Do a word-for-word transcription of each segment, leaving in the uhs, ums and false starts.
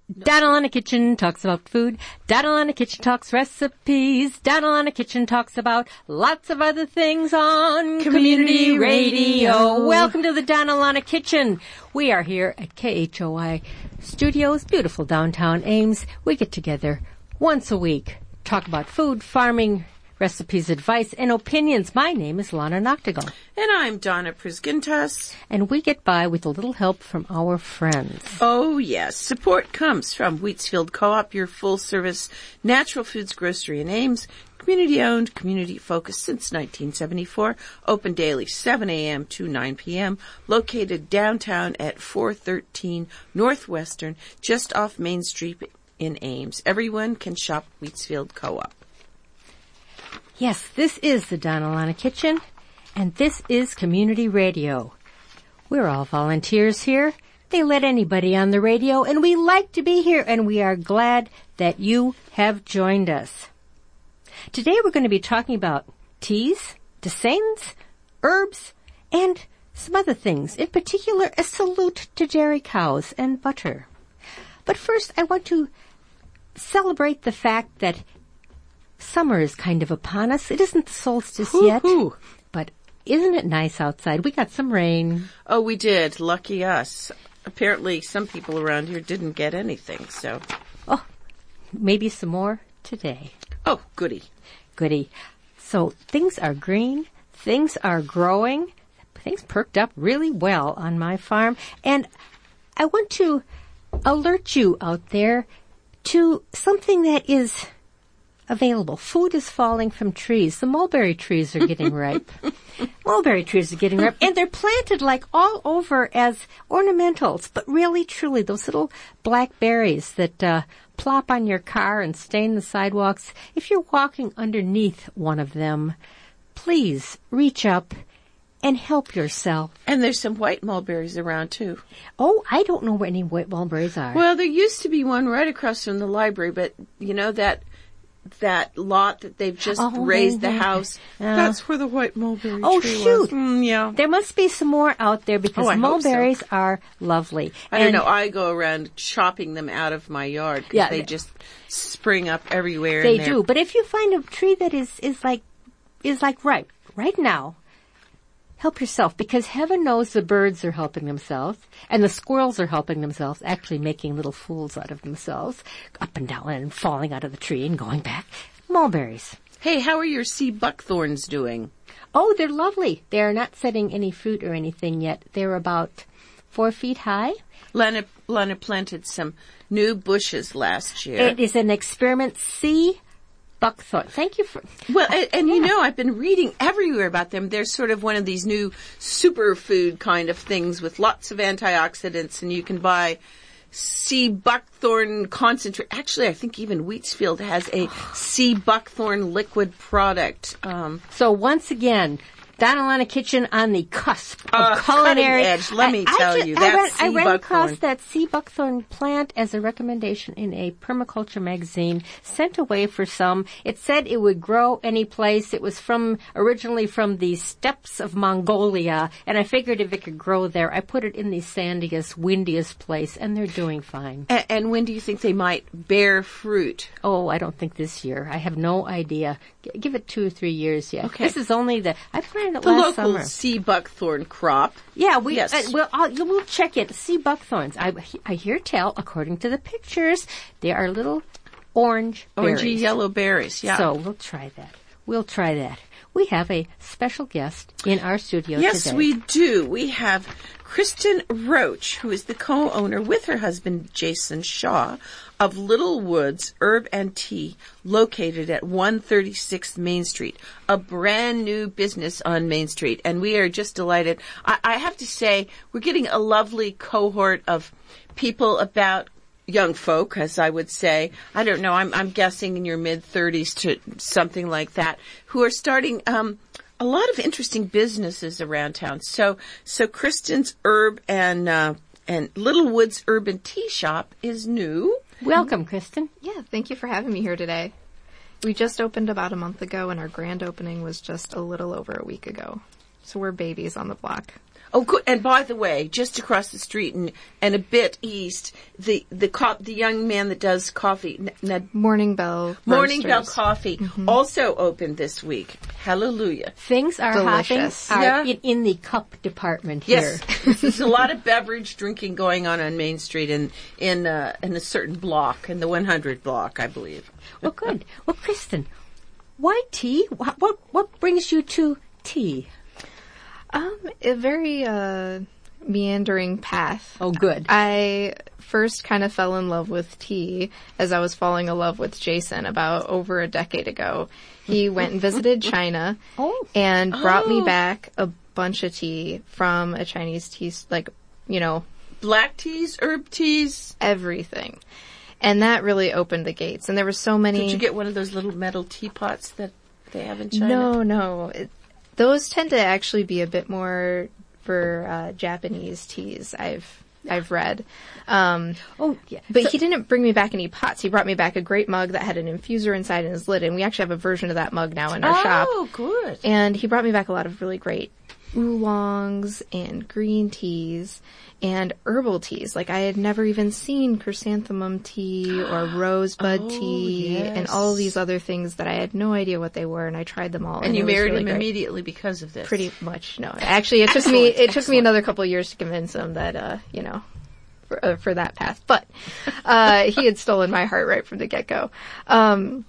Donald on the Kitchen talks about food. Donald on the Kitchen talks recipes. Donald on the Kitchen talks about lots of other things on Community, Community Radio. Radio. Welcome to the Donald on the Kitchen. We are here at K H O I Studios, beautiful downtown Ames. We get together once a week, talk about food, farming, recipes, advice, and opinions. My name is Lana Noctegal. And I'm Donna Prisgintas. And we get by with a little help from our friends. Oh, yes. Support comes from Wheatsfield Co-op, your full-service natural foods grocery in Ames. Community-owned, community-focused since nineteen seventy-four. Open daily, seven a.m. to nine p.m. Located downtown at four thirteen Northwestern, just off Main Street in Ames. Everyone can shop Wheatsfield Co-op. Yes, this is the Donald on the Kitchen, and this is Community Radio. We're all volunteers here. They let anybody on the radio, and we like to be here, and we are glad that you have joined us. Today we're going to be talking about teas, tisanes, herbs, and some other things. In particular, a salute to dairy cows and butter. But first, I want to celebrate the fact that summer is kind of upon us. It isn't the solstice Hoo, yet, hoo. But isn't it nice outside? We got some rain. Oh, we did. Lucky us. Apparently, some people around here didn't get anything, so. Oh, maybe some more today. Oh, goody. Goody. So things are green. Things are growing. Things perked up really well on my farm. And I want to alert you out there to something that is available. Food is falling from trees. The mulberry trees are getting ripe. Mulberry trees are getting ripe. And they're planted like all over as ornamentals. But really, truly, those little black berries that uh, plop on your car and stain the sidewalks, if you're walking underneath one of them, please reach up and help yourself. And there's some white mulberries around, too. Oh, I don't know where any white mulberries are. Well, there used to be one right across from the library, but, you know, that that lot that they've just oh, raised the yeah. house, uh, that's where the white mulberry oh, tree shoot. was. Mm, yeah. There must be some more out there because oh, I mulberries hope so. are lovely. I and don't know. I go around chopping them out of my yard because yeah, they just spring up everywhere. They in there. do. But if you find a tree that is, is like is like ripe right now, help yourself, because heaven knows the birds are helping themselves, and the squirrels are helping themselves, actually making little fools out of themselves, up and down and falling out of the tree and going back. Mulberries. Hey, how are your sea buckthorns doing? Oh, they're lovely. They're not setting any fruit or anything yet. They're about four feet high. Lana, Lana planted some new bushes last year. It is an experiment. Sea buckthorn. Thank you for... Well, and, and yeah. you know, I've been reading everywhere about them. They're sort of one of these new superfood kind of things with lots of antioxidants, and you can buy sea buckthorn concentrate. Actually, I think even Wheatsfield has a sea buckthorn liquid product. Um, so once again, Donald on the Kitchen on the cusp of uh, culinary. Cutting edge, let me I, tell I just, you, I that's ran, sea I ran buckthorn. across that sea buckthorn plant as a recommendation in a permaculture magazine, sent away for some. It said it would grow any place. It was from originally from the steppes of Mongolia, and I figured if it could grow there, I put it in the sandiest, windiest place, and they're doing fine. And, and when do you think they might bear fruit? Oh, I don't think this year. I have no idea. G- give it two or three years yet. Okay. This is only the, I planted it The last local summer. sea buckthorn crop. Yeah, we, Yes. uh, well, I'll, we'll check it. Sea buckthorns. I, I hear tell, according to the pictures, they are little orange berries. Orangey yellow berries, yeah. So we'll try that. We'll try that. We have a special guest in our studio yes, today. we do. We have Kristen Roach, who is the co-owner with her husband, Jason Shaw, of Little Woods Herb and Tea, located at one thirty-six Main Street, a brand new business on Main Street. And we are just delighted. I, I have to say, we're getting a lovely cohort of people about young folk, as I would say. I don't know. I'm, I'm guessing in your mid-thirties to something like that, who are starting um, a lot of interesting businesses around town. So, so Kristen's Herb and uh, and Little Woods Herb and Tea Shop is new. Welcome, Kristen. Yeah, thank you for having me here today. We just opened about a month ago, and our grand opening was just a little over a week ago. So we're babies on the block. Oh, good. And by the way, just across the street and, and a bit east, the the co- the young man that does coffee, N- N- Morning Bell. Morning Bell Roasters. Coffee, Mm-hmm. also opened this week. Hallelujah. Things are Delicious. hopping are Yeah. in, in the cup department here. Yes, there's a lot of beverage drinking going on on Main Street in in uh, in a certain block, in the one hundred block, I believe. Well, good. Well, Kristen, why tea? What what, what brings you to tea? Um, a very uh, meandering path. Oh, good. I first kind of fell in love with tea as I was falling in love with Jason about over a decade ago. He went and visited China Oh. and brought Oh. me back a bunch of tea from a Chinese tea, s- like, you know, Black teas, herb teas. everything. And that really opened the gates. And there were so many... Did you get one of those little metal teapots that they have in China? No, no. It, those tend to actually be a bit more for uh, Japanese teas. I've I've read, um, Oh, yeah. but So- he didn't bring me back any pots. He brought me back a great mug that had an infuser inside in his lid, and we actually have a version of that mug now in our shop. Oh, good. And he brought me back a lot of really great oolongs and green teas and herbal teas. Like I had never even seen chrysanthemum tea or rosebud Oh, tea and yes. all of these other things that I had no idea what they were, and I tried them all. And you it was married really him great. immediately because of this. Pretty much, no. Actually, it took me Excellent, it took me excellent. another couple of years to convince him that uh, you know, for, uh, for that path. But uh, he had stolen my heart right from the get go. Um,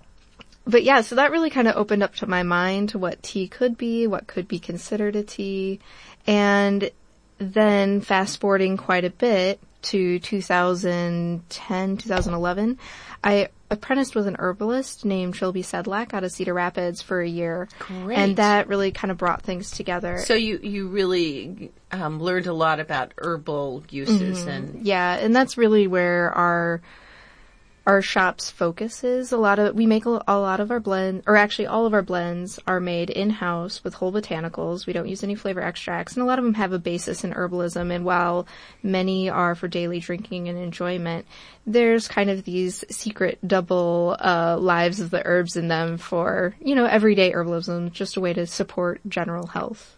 but yeah, so that really kind of opened up to my mind what tea could be, what could be considered a tea, and then fast forwarding quite a bit to two thousand ten, two thousand eleven, I apprenticed with an herbalist named Trilby Sedlak out of Cedar Rapids for a year. Great. And that really kind of brought things together. So you, you really um, learned a lot about herbal uses and Yeah, and that's really where our our shop's focus is. A lot of we make a, a lot of our blend, or actually all of our blends are made in house with whole botanicals. We don't use any flavor extracts, and a lot of them have a basis in herbalism. And while many are for daily drinking and enjoyment, there's kind of these secret double uh, lives of the herbs in them for, you know, everyday herbalism, just a way to support general health.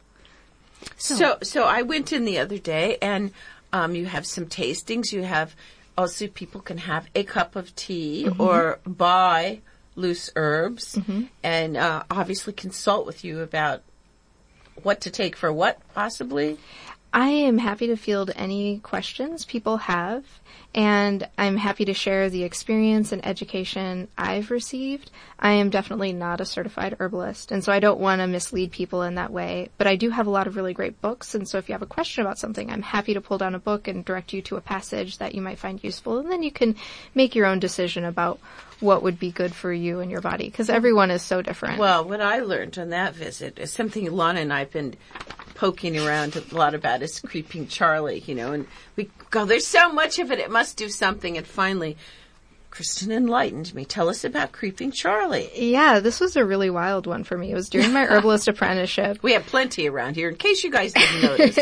So, so I went in the other day, and um, you have some tastings. You have also people can have a cup of tea Mm-hmm. or buy loose herbs, and uh, obviously consult with you about what to take for what, possibly. I am happy to field any questions people have, and I'm happy to share the experience and education I've received. I am definitely not a certified herbalist, and so I don't want to mislead people in that way, but I do have a lot of really great books, and so if you have a question about something, I'm happy to pull down a book and direct you to a passage that you might find useful, and then you can make your own decision about what would be good for you and your body, because everyone is so different. Well, what I learned on that visit is something Lana and I have been poking around a lot about is Creeping Charlie, you know, and we go, there's so much of it, it must do something. And finally, Kristen enlightened me. Tell us about Creeping Charlie. Yeah, this was a really wild one for me. It was during my herbalist apprenticeship. We have plenty around here, in case you guys didn't notice.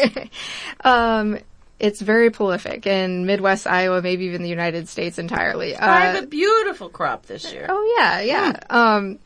Um, it's very prolific in Midwest Iowa, maybe even the United States entirely. I have Uh, a beautiful crop this year. oh yeah, yeah. Um,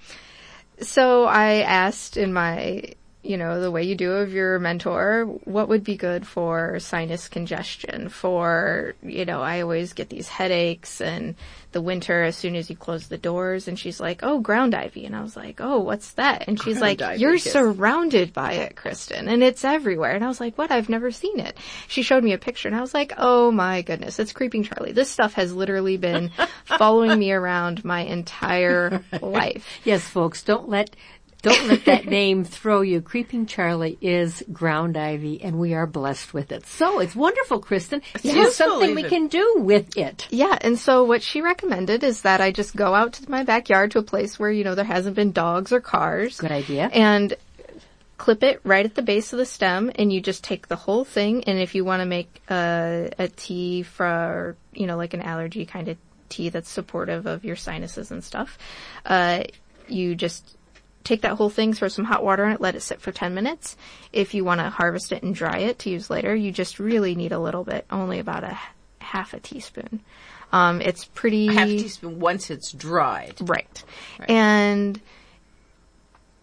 so I asked in my, you know, the way you do of your mentor, what would be good for sinus congestion, for, you know, I always get these headaches and the winter as soon as you close the doors. And she's like, oh, ground ivy. And I was like, oh, what's that? And she's Ground like, ivy, you're yes. surrounded by it, Kristen, and it's everywhere. And I was like, what? I've never seen it. She showed me a picture and I was like, oh my goodness, it's Creeping Charlie. This stuff has literally been following me around my entire life. Yes, folks, don't let don't let that name throw you. Creeping Charlie is ground ivy, and we are blessed with it. So it's wonderful, Kristen. Here's useful something we even. can do with it. Yeah, and so what she recommended is that I just go out to my backyard to a place where, you know, there hasn't been dogs or cars. Good idea. And clip it right at the base of the stem, and you just take the whole thing, and if you want to make a, a tea for, you know, like an allergy kind of tea that's supportive of your sinuses and stuff, uh, you just take that whole thing, throw some hot water in it, let it sit for ten minutes. If you want to harvest it and dry it to use later, you just really need a little bit, only about a half a teaspoon. Um, it's pretty... Half a teaspoon once it's dried. Right. Right. And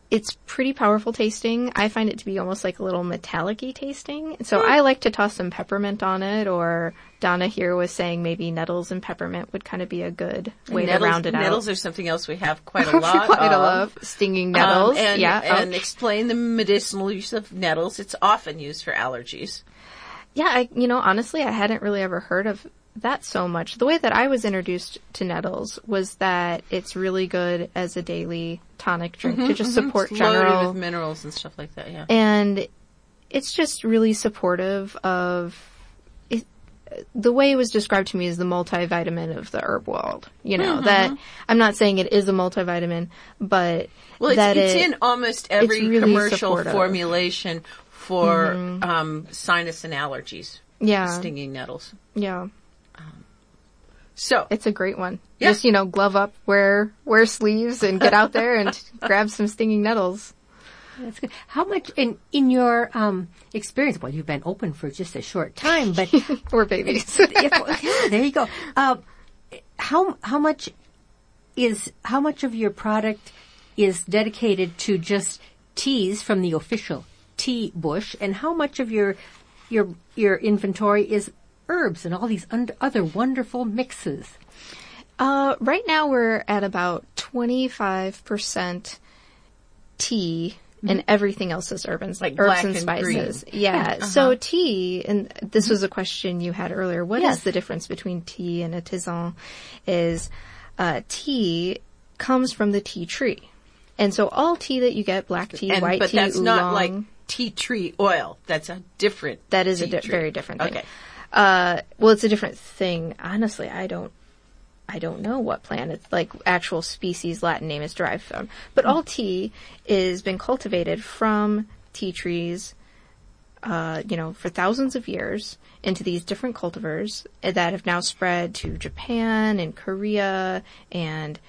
it's pretty powerful tasting. I find it to be almost like a little metallic-y tasting. So I like to toss some peppermint on it, or Donna here was saying maybe nettles and peppermint would kind of be a good way nettles, to round it out. Nettles are something else we have quite a lot quite of. a lot of stinging nettles. Um, and, yeah. and oh. explain the medicinal use of nettles. It's often used for allergies. Yeah, I, you know, honestly, I hadn't really ever heard of that so much. The way that I was introduced to nettles was that it's really good as a daily tonic drink Mm-hmm, to just mm-hmm. support It's general. loaded with minerals and stuff like that, yeah. And it's just really supportive of it, the way it was described to me as the multivitamin of the herb world. You know, Mm-hmm. that I'm not saying it is a multivitamin, but Well, it's, that it's it, in almost every really commercial supportive. formulation for um, sinus and allergies. yeah, Stinging nettles. yeah. So, It's a great one. Yeah. Just, you know, glove up, wear, wear sleeves and get out there and grab some stinging nettles. That's good. How much in in your um, experience? Well, you've been open for just a short time, but We're babies. yeah, well, yeah, there you go. Uh, how how much is how much of your product is dedicated to just teas from the official tea bush, and how much of your your your inventory is herbs and all these und- other wonderful mixes? Uh, right now we're at about twenty-five percent tea and everything else is herbs, Like herbs black and and spices. green. Yeah. Uh-huh. So tea, and this was a question you had earlier. What is Yes. the difference between tea and a tisane? Is uh, tea comes from the tea tree, and so all tea that you get, black tea, and, white but tea, that's oolong, not like tea tree oil. That's a different that is a tea di- tree. very different thing. Okay. Uh, well, it's a different thing. Honestly, I don't, I don't know what plant it's like actual species Latin name is derived from. But all tea is been cultivated from tea trees, uh, you know, for thousands of years into these different cultivars that have now spread to Japan and Korea and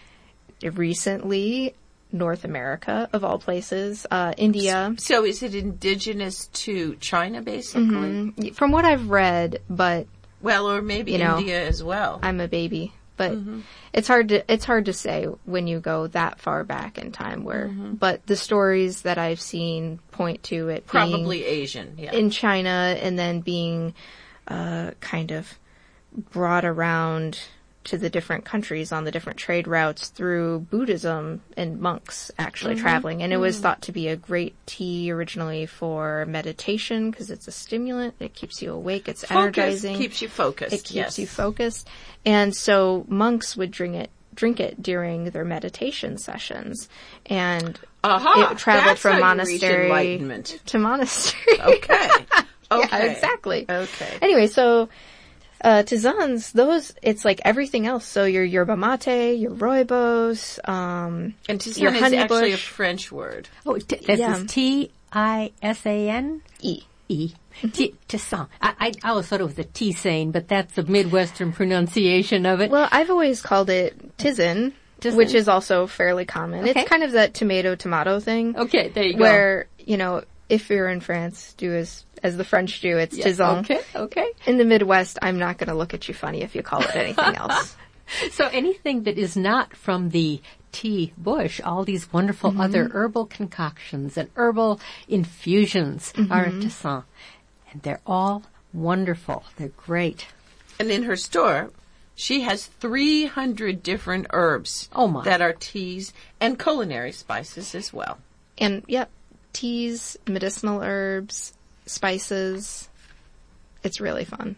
recently North America, of all places, uh, India. So is it indigenous to China, basically? From what I've read, but Well, or maybe You know, India as well. I'm a baby, but it's hard to it's hard to say when you go that far back in time. Where, but the stories that I've seen point to it being Probably Asian, yeah. in China, and then being uh, kind of brought around to the different countries on the different trade routes through Buddhism and monks actually traveling. And it was thought to be a great tea originally for meditation because it's a stimulant. It keeps you awake. It's Focus, energizing. keeps you focused. It keeps yes. you focused. And so monks would drink it drink it during their meditation sessions. And Aha, it traveled that's from how you reach monastery enlightenment. to monastery. Okay. Okay. Yeah, exactly. Okay. Anyway, so uh, tisanes, those, it's like everything else. So your yerba mate, your rooibos, um, And tisane your is honey actually a bush. French word. Oh, t- this Yeah. is T I S A N E. E. T- Tisane. I, I I always thought it was a tisane, but that's the Midwestern pronunciation of it. Well, I've always called it tisane, Tisane. which is also fairly common. Okay. It's kind of that tomato-tomato thing. Okay, there you go. Where, you know, if you're in France, do as, as the French do, it's Yeah, tisane. Okay, okay. In the Midwest, I'm not going to look at you funny if you call it anything else. So anything that is not from the tea bush, all these wonderful Mm-hmm. other herbal concoctions and herbal infusions are a tisane. And they're all wonderful. They're great. And in her store, she has three hundred different herbs Oh, my. that are teas and culinary spices as well. And, yep, teas, medicinal herbs, spices. It's really fun.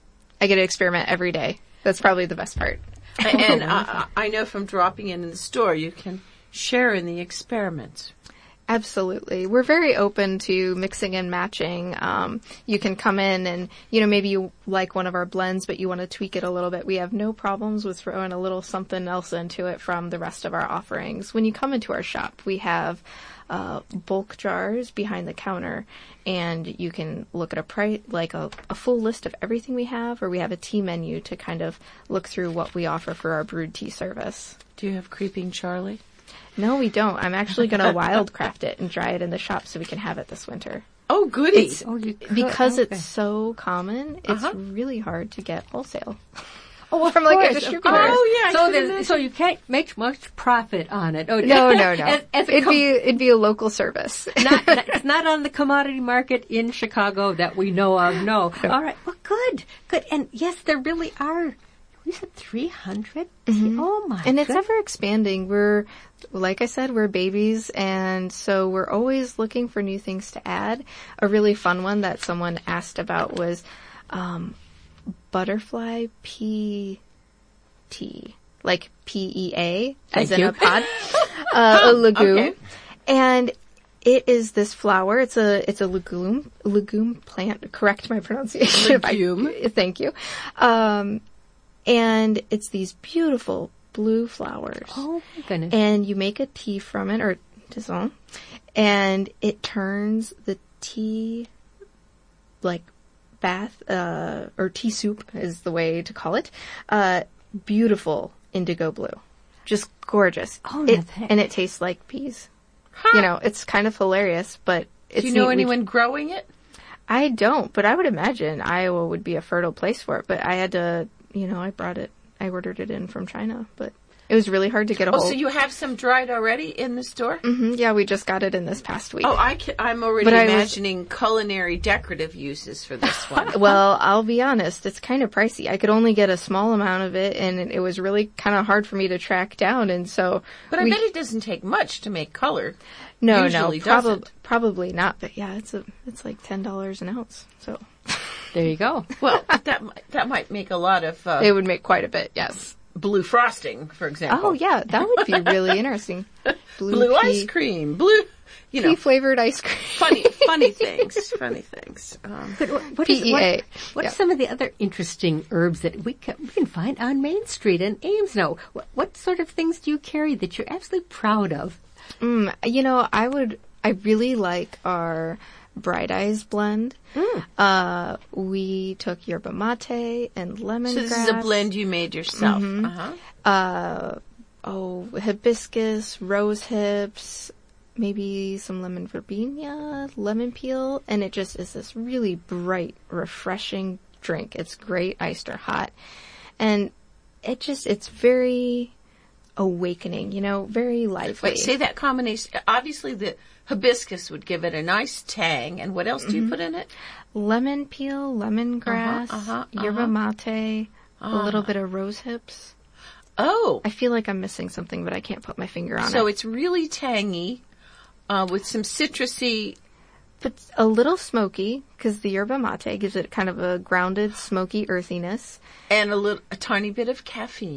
I get to experiment every day. That's probably the best part. And uh, I know from dropping in in the store, you can share in the experiments. Absolutely. We're very open to mixing and matching. Um, you can come in and, you know, maybe you like one of our blends, but you want to tweak it a little bit. We have no problems with throwing a little something else into it from the rest of our offerings. When you come into our shop, we have uh, bulk jars behind the counter, and you can look at a price, like a, a full list of everything we have, or we have a tea menu to kind of look through what we offer for our brewed tea service. Do you have Creeping Charlie? No, we don't. I'm actually going to wildcraft it and dry it in the shop so we can have it this winter. Oh, goody. It's Oh, you could- because okay. it's so common. It's Uh-huh. really hard to get wholesale. Oh, from like a course, of distributor. course. Oh, yeah, I So, can there's- imagine. so you can't make much profit on it. Oh, No, no, no. as, as it it'd com- be it'd be a local service. not, not- it's not on the commodity market in Chicago that we know of. No. All right. Well, good, good. And yes, there really are. You said three hundred. Oh my! And it's good- ever expanding. We're, like I said, we're babies, and so we're always looking for new things to add. A really fun one that someone asked about was um, butterfly pea tea, like P E A, as Thank in you. a pod, uh, a legume, Okay. and it is this flower. It's a it's a legume legume plant. Correct my pronunciation. if I- Legume. thank you. Um, and it's these beautiful blue flowers. Oh my goodness! And you make a tea from it, or tisane, and it turns the tea, like, bath, uh, or tea soup is the way to call it, uh, beautiful indigo blue. Just gorgeous. Oh, no it, thanks. and it tastes like peas. You know, it's kind of hilarious, but it's Do you know neat. We- anyone growing it? I don't, but I would imagine Iowa would be a fertile place for it. But I had to, you know, I brought it, I ordered it in from China, but it was really hard to get a Oh, hold. so you have some dried already in the store? hmm Yeah, we just got it in this past week. Oh, I can, I'm already But I was- imagining culinary decorative uses for this one. Well, I'll be honest, it's kind of pricey. I could only get a small amount of it, and it was really kind of hard for me to track down, and so... But I we- bet it doesn't take much to make color. No, usually no, probably doesn't. probably not, but yeah, it's a it's like ten dollars an ounce, so There you go. Well, that might, that might make a lot of uh, it would make quite a bit, yes. blue frosting, for example. Oh, yeah, that would be really interesting. Blue pea, ice cream, blue, you know, pea-flavored ice cream. funny, funny things, funny things. Um, But what, what, is, P E A. what, what Yeah. are some of the other interesting herbs that we can, we can find on Main Street in Ames now? What, what sort of things do you carry that you're absolutely proud of? Mm, you know, I would, I really like our Bright Eyes blend. Mm. Uh, we took yerba mate and lemongrass. so this is a blend you made yourself. Mm-hmm. Uh-huh. Uh, oh, hibiscus, rose hips, maybe some lemon verbena, lemon peel, and it just is this really bright, refreshing drink. It's great, iced or hot. And it just, it's very awakening, you know, very lively. Wait, say that combination. Obviously, the hibiscus would give it a nice tang. And what else do Mm-hmm. you put in it? Lemon peel, lemongrass, Uh-huh, uh-huh, yerba uh-huh. mate, a little bit of rose hips. Oh, I feel like I'm missing something, but I can't put my finger on so it. it's really tangy uh, with some citrusy. But a little smoky, because the yerba mate gives it kind of a grounded, smoky earthiness, And a little, a tiny bit of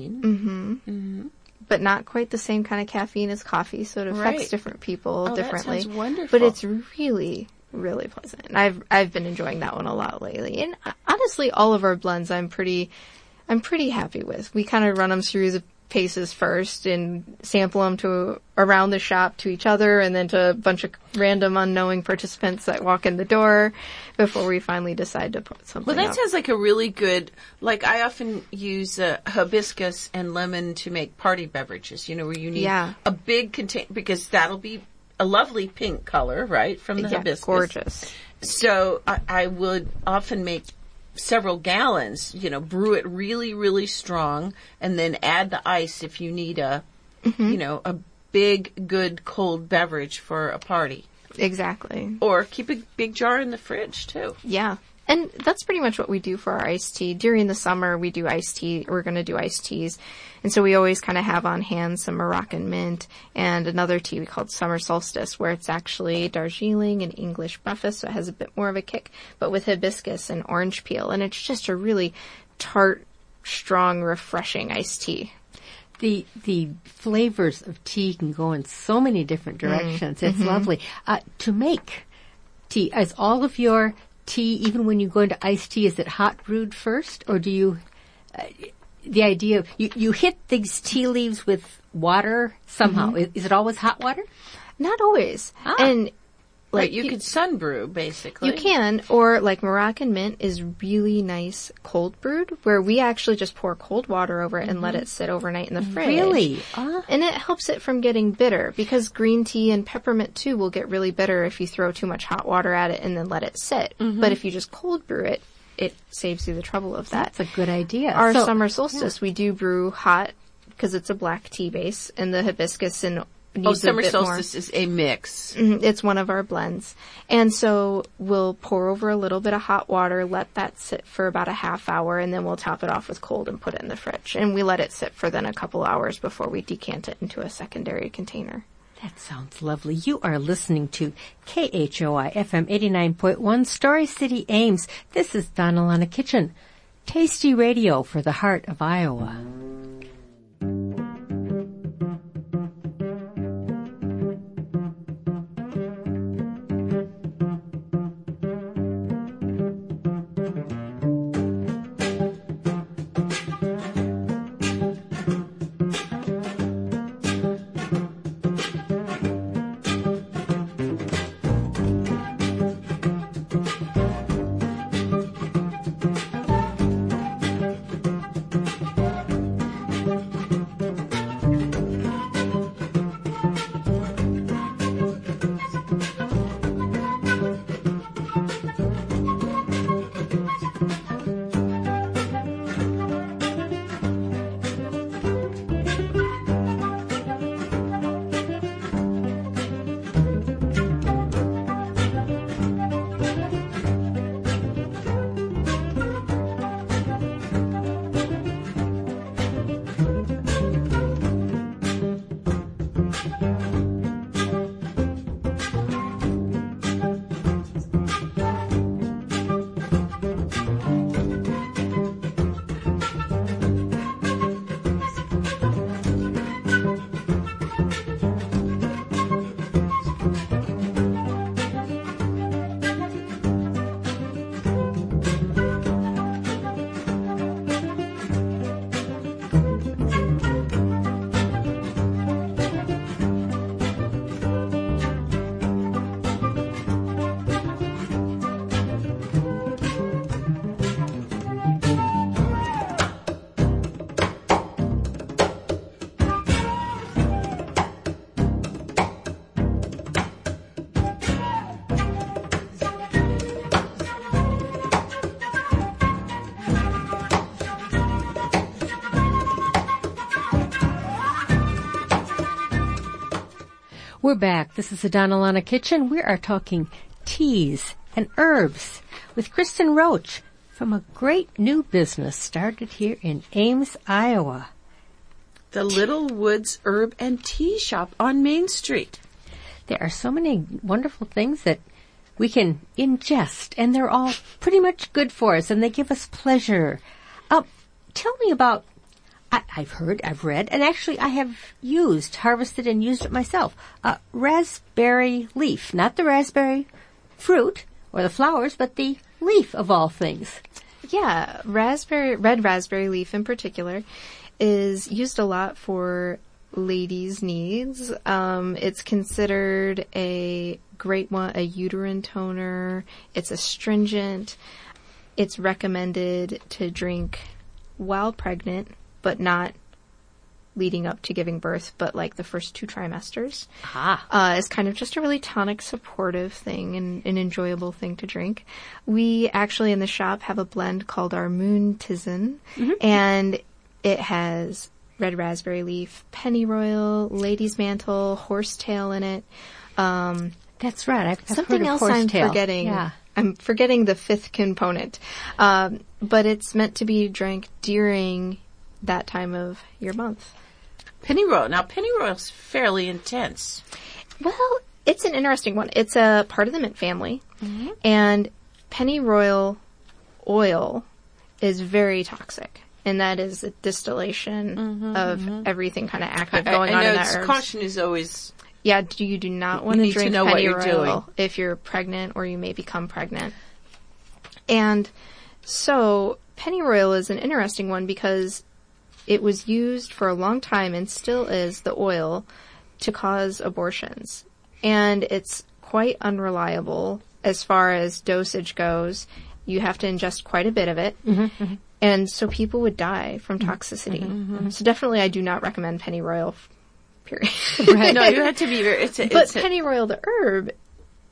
caffeine. but not quite the same kind of caffeine as coffee, so it affects Right. different people Oh, that differently. sounds wonderful. But it's really, really pleasant. And I've I've been enjoying that one a lot lately. And uh, honestly, all of our blends, I'm pretty, I'm pretty happy with. We kind of run them through the paces first and sample them to around the shop to each other, and then to a bunch of random unknowing participants that walk in the door before we finally decide to put something. Well, that up. sounds like a really good, like I often use uh, hibiscus and lemon to make party beverages, you know, where you need Yeah. a big contain, because that'll be a lovely pink color, right, from the Yeah, hibiscus. gorgeous. So I, I would often make several gallons, you know, brew it really, really strong, and then add the ice if you need a, Mm-hmm. you know, a big, good cold beverage for a party. Exactly. Or keep a big jar in the fridge, too. Yeah. And that's pretty much what we do for our iced tea. During the summer, we do iced tea. We're going to do iced teas. And so we always kind of have on hand some Moroccan mint and another tea we called Summer Solstice, where it's actually Darjeeling and English breakfast, so it has a bit more of a kick, but with hibiscus and orange peel. And it's just a really tart, strong, refreshing iced tea. The the flavors of tea can go in so many different directions. It's lovely. Uh, to make tea, is all of your tea, even when you go into iced tea, is it hot brewed first, or do you? Uh, the idea of you you hit these tea leaves with water somehow. Is, is it always hot water? Not always. Ah. And like Right, you could sun brew, basically. You can, or like Moroccan mint is really nice cold brewed, where we actually just pour cold water over it and let it sit overnight in the fridge. Really? Ah. And it helps it from getting bitter, because green tea and peppermint too will get really bitter if you throw too much hot water at it and then let it sit. But if you just cold brew it, it saves you the trouble of that. That's a good idea. Our So- summer solstice, we do brew hot because it's a black tea base, and the hibiscus and needs Oh, a summer bit more. solstice is a mix. Mhm, It's one of our blends. And so we'll pour over a little bit of hot water, let that sit for about a half hour, and then we'll top it off with cold and put it in the fridge. And we let it sit for then a couple hours before we decant it into a secondary container. That sounds lovely. You are listening to K H O I F M eighty-nine point one, Story City, Ames. This is Donalana Kitchen. Tasty radio for the heart of Iowa. We're back. This is the Donalana Kitchen. We are talking teas and herbs with Kristen Roach from a great new business started here in Ames, Iowa. The Little Woods Herb and Tea Shop on Main Street. There are so many wonderful things that we can ingest, and they're all pretty much good for us, and they give us pleasure. Uh, tell me about, I, I've heard, I've read, and actually I have used, harvested and used it myself, uh, raspberry leaf. Not the raspberry fruit or the flowers, but the leaf of all things. Yeah, raspberry, red raspberry leaf in particular is used a lot for ladies' needs. Um, it's considered a great one, a uterine toner. It's astringent. It's recommended to drink while pregnant, but not leading up to giving birth, but like the first two trimesters. Ah. Uh, it's kind of just a really tonic, supportive thing and an enjoyable thing to drink. We actually in the shop have a blend called our Moon Tizen, mm-hmm. and it has red raspberry leaf, pennyroyal, lady's mantle, horsetail in it. Um, That's right. I've, I've something heard of else I'm horsetail. forgetting. Yeah. I'm forgetting the fifth component. Um, but it's meant to be drank during that time of your month. Pennyroyal. Now, pennyroyal's fairly intense. Well, it's an interesting one. It's a part of the mint family, mm-hmm. and pennyroyal oil is very toxic. And that is a distillation mm-hmm, of mm-hmm. everything kind of active going I, I on know in that it's, herbs. Caution is always... Yeah, do you do not want you to need drink to know what you're pennyroyal doing. if you're pregnant or you may become pregnant. And so pennyroyal is an interesting one because it was used for a long time and still is, the oil, to cause abortions. And it's quite unreliable as far as dosage goes. You have to ingest quite a bit of it. Mm-hmm, mm-hmm. And so people would die from toxicity. Mm-hmm, mm-hmm. So definitely I do not recommend pennyroyal, period. Right. No, you have to be very... It's a, but it's a, pennyroyal, the herb,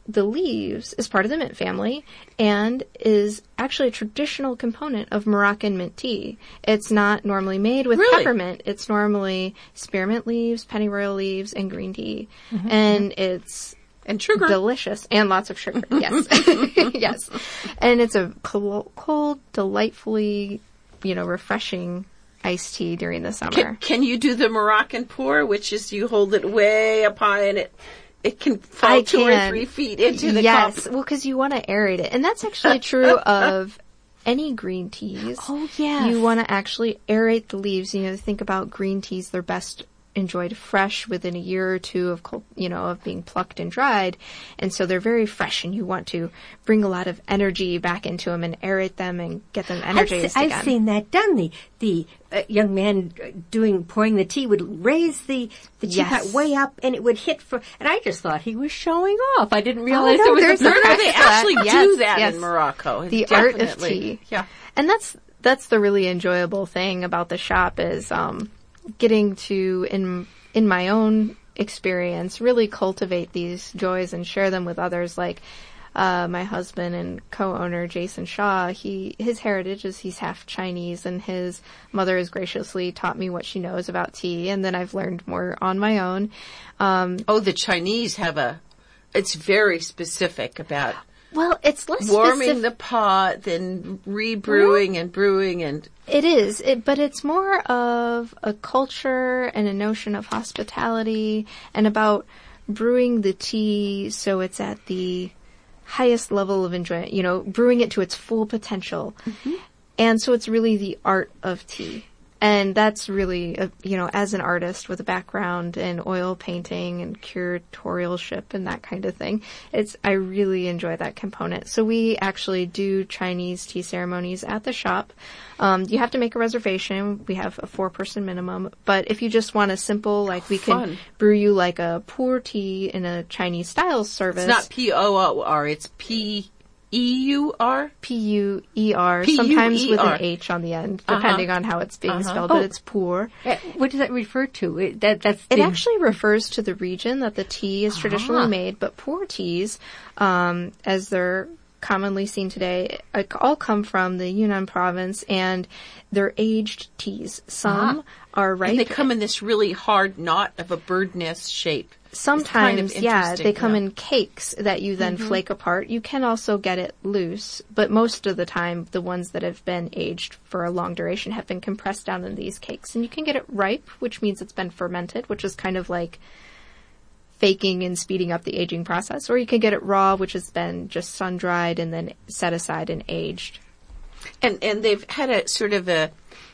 the leaves is part of the mint family and is actually a traditional component of Moroccan mint tea. It's not normally made with Really? peppermint. It's normally spearmint leaves, pennyroyal leaves, and green tea. Mm-hmm. And it's And sugar. delicious. And lots of sugar. Yes. Yes. And it's a cold, cold, delightfully, you know, refreshing iced tea during the summer. Can, can you do the Moroccan pour, which is you hold it way up high and it it can fall I two can. or three feet into the yes. cup? Well, because you want to aerate it. And that's actually true of any green teas. Oh, yes. You want to actually aerate the leaves. You know, think about green teas. They're best enjoyed fresh within a year or two of, cold, you know, of being plucked and dried. And so they're very fresh and you want to bring a lot of energy back into them and aerate them and get them energized I've, se- again. I've seen that done. The the uh, young man doing pouring the tea would raise the the teapot Yes. way up, and it would hit for. And I just thought he was showing off. I didn't realize no, it was there's a No, no, a they That's actually that. do Yes, that yes. in Morocco. The art of Definitely. tea. Yeah. And that's that's the really enjoyable thing about the shop is um, getting to in in my own experience really cultivate these joys and share them with others. Like uh, my husband and co-owner Jason Shaw, he his heritage is he's half Chinese, and his mother has graciously taught me what she knows about tea, and then I've learned more on my own. Um, Oh, the Chinese have a. It's very specific about well, it's less warming specific- the pot, then rebrewing and brewing and. It is, it, but it's more of a culture and a notion of hospitality and about brewing the tea so it's at the highest level of enjoyment, you know, brewing it to its full potential. Mm-hmm. And so it's really the art of tea. And that's really, a, you know, as an artist with a background in oil painting and curatorialship and that kind of thing, it's, I really enjoy that component. So we actually do Chinese tea ceremonies at the shop. Um, you have to make a reservation. We have a four person minimum. But if you just want a simple, like we Fun. can brew you like a pour tea in a Chinese style service. It's not P O O R, it's P E U R? P U E R, P U E R. sometimes with an H on the end, depending Uh-huh. on how it's being Uh-huh. spelled, Oh. but it's pour. Uh, what does that refer to? It, that that's It the- actually refers to the region that the tea is traditionally Ah. made, but pour teas, um, as they're commonly seen today, uh, all come from the Yunnan province, and they're aged teas. Some are ripe. And they come in this really hard knot of a bird nest shape. Sometimes, It's kind of yeah, interesting, they come yeah. in cakes that you then flake apart. You can also get it loose, but most of the time, the ones that have been aged for a long duration have been compressed down in these cakes. And you can get it ripe, which means it's been fermented, which is kind of like faking and speeding up the aging process. Or you can get it raw, which has been just sun-dried and then set aside and aged. And and they've had a sort of a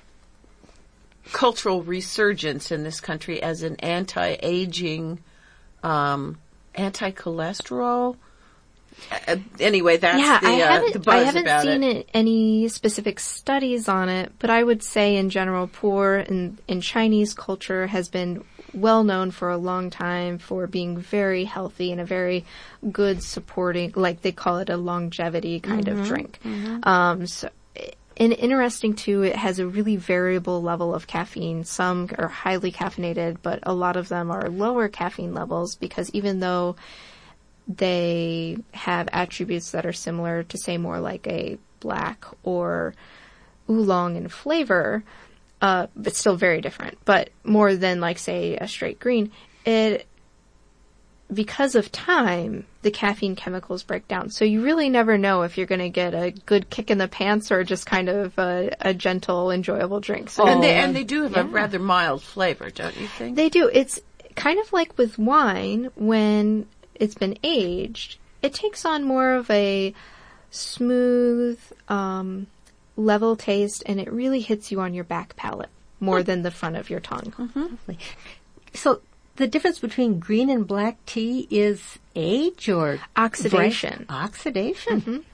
cultural resurgence in this country as an anti-aging, um, anti-cholesterol. Uh, anyway, that's yeah, the, I uh, haven't, the buzz I haven't about seen it. it- any specific studies on it, but I would say in general, pour in, in Chinese culture has been well known for a long time for being very healthy and a very good supporting, like they call it a longevity kind Mm-hmm. of drink. Um, so, and interesting too, it has a really variable level of caffeine. Some are highly caffeinated, but a lot of them are lower caffeine levels because even though they have attributes that are similar to, say, more like a black or oolong in flavor, uh, but still very different, but more than, like, say, a straight green, it, because of time, the caffeine chemicals break down. So you really never know if you're going to get a good kick in the pants or just kind of a, a gentle, enjoyable drink. So And they and they do have yeah. a rather mild flavor, don't you think? They do. It's kind of like with wine when it's been aged. It takes on more of a smooth, um, level taste, and it really hits you on your back palate more than the front of your tongue. Lovely. So the difference between green and black tea is age or Oxidation. break- Oxidation.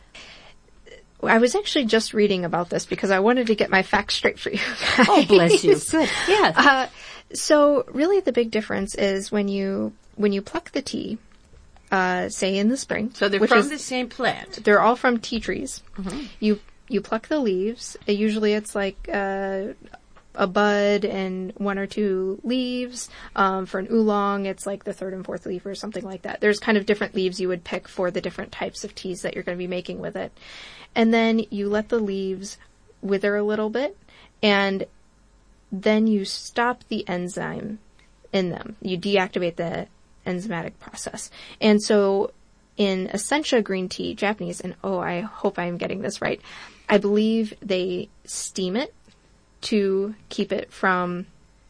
I was actually just reading about this because I wanted to get my facts straight for you guys. Oh, bless you. Good. Yes. Uh, so really the big difference is when you, when you pluck the tea, uh, say in the spring. So they're which from is- the same plant. They're all from tea trees. You you pluck the leaves. Uh, Usually it's like uh, a bud and one or two leaves. Um, for an oolong, it's like the third and fourth leaf or something like that. There's kind of different leaves you would pick for the different types of teas that you're going to be making with it. And then you let the leaves wither a little bit, and then you stop the enzyme in them. You deactivate the enzymatic process. And so in Essentia green tea, Japanese, and oh, I hope I'm getting this right, I believe they steam it to keep it from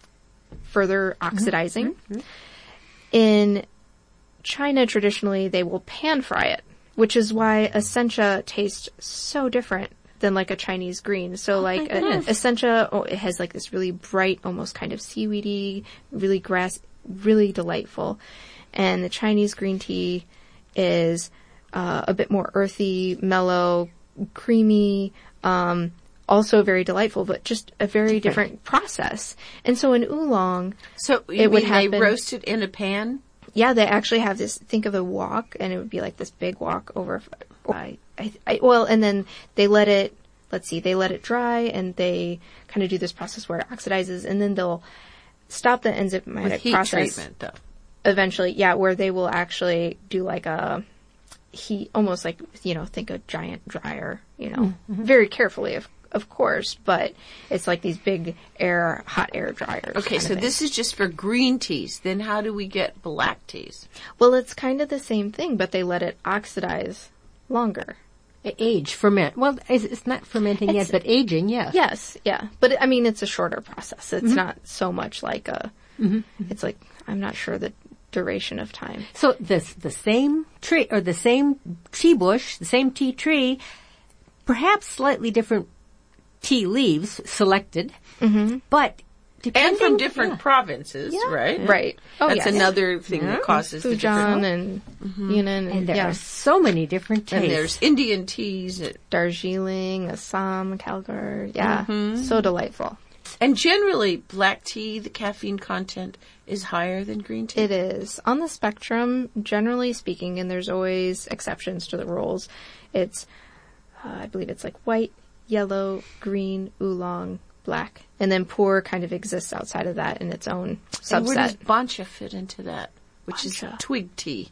further oxidizing. Mm-hmm. In China, traditionally, they will pan fry it, which is why Essentia tastes so different than like a Chinese green. So oh like a, Essentia, oh, it has like this really bright, almost kind of seaweedy, really grass, really delightful. And the Chinese green tea is uh, a bit more earthy, mellow, creamy, um, also very delightful, but just a very different process. And so in oolong, so you it would mean happen, they roast it in a pan? Yeah, they actually have this, think of a wok, and it would be like this big wok over, I, I, I, well, and then they let it, let's see, they let it dry, and they kind of do this process where it oxidizes, and then they'll stop the enzymatic With heat process. treatment, though. Eventually, yeah, where they will actually do like a heat, almost like, you know, think a giant dryer, you know, mm-hmm. very carefully, of of course, but it's like these big air, hot air dryers. Okay, so this is just for green teas. Then how do we get black teas? Well, it's kind of the same thing, but they let it oxidize longer. Age, ferment. Well, it's not fermenting it's, yet, but aging, yes. Yes, yeah. But, I mean, it's a shorter process. It's mm-hmm. not so much like a, mm-hmm. it's like, I'm not sure the duration of time. So this, the same tree, or the same tea bush, the same tea tree, perhaps slightly different tea leaves selected, mm-hmm. but depending, and from different yeah. provinces, yeah. right? Right. Oh, That's yes. another thing yeah. that causes Fujian the different... and mm-hmm. Yunnan. And there yeah. are so many different tastes. And there's Indian teas. Darjeeling, Assam, Kalgar. Yeah. Mm-hmm. So delightful. And generally, black tea, the caffeine content is higher than green tea? It is. On the spectrum, generally speaking, and there's always exceptions to the rules, it's, uh, I believe it's like white, yellow, green, oolong, black. And then pour kind of exists outside of that in its own subset. And where does Bancha fit into that? Which Bancha. is twig tea.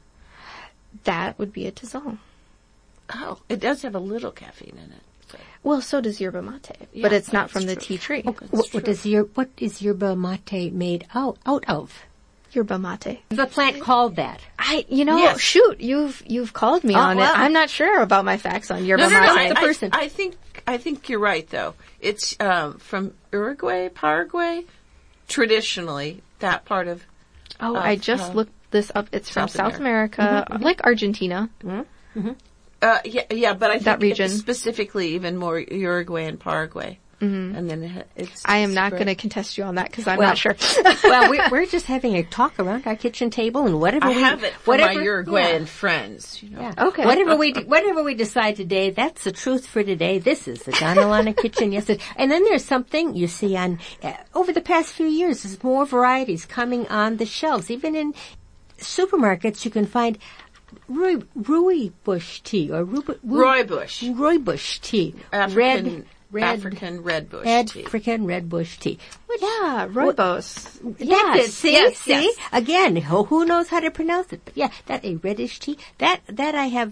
That would be a tisane. Oh, it does have a little caffeine in it. So. Well, so does yerba mate, yeah, but it's not from true. the tea tree. Oh, what, what is your what is yerba mate made out out of? Yerba mate. The plant called that. I, you know, yes. shoot, you've you've called me oh, on well. it. I'm not sure about my facts on yerba no, no, mate. no, I, the person. I, I think I think you're right, though. It's um, from Uruguay, Paraguay. Traditionally, that part of. Oh, of, I just uh, looked this up. It's from South South America, America mm-hmm. like Argentina. Mm-hmm. Mm-hmm. Uh, yeah, yeah, but I think that region. Specifically even more Uruguay and Paraguay. Mm-hmm. And then it, it's. I am not going to contest you on that because I'm well, not sure. well, we're, we're just having a talk around our kitchen table, and whatever I we have it for whatever, my Uruguayan yeah. friends. You know. Yeah. Okay. Whatever we whatever we decide today, that's the truth for today. This is the Donna Lana Kitchen. Yes, it, and then there's something you see on uh, over the past few years. There's more varieties coming on the shelves, even in supermarkets. You can find. Rui, Rui bush tea or Rui, Roy bush. Roy bush tea. African, red, red, African red bush red, tea. African red bush tea. Which, yeah, rooibos. Yes, it. See, yes, see? Yes. Again, who, who knows how to pronounce it? But yeah, that a reddish tea. That, that I have,